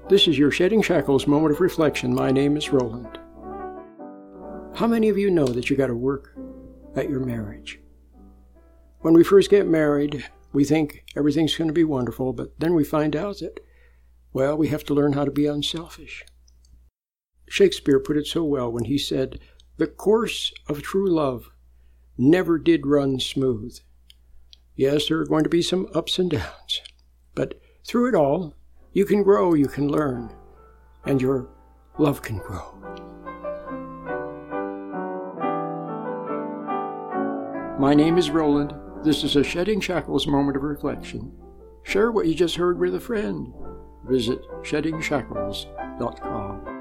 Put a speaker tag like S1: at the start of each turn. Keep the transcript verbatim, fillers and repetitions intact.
S1: This is your Shedding Shackles moment of reflection. My name is Roland. How many of you know that you got to work at your marriage? When we first get married, we think everything's going to be wonderful, but then we find out that, well, we have to learn how to be unselfish. Shakespeare put it so well when he said, "The course of true love never did run smooth." Yes, there are going to be some ups and downs, but through it all, you can grow, you can learn, and your love can grow. My name is Roland. This is a Shedding Shackles moment of reflection. Share what you just heard with a friend. Visit shedding shackles dot com.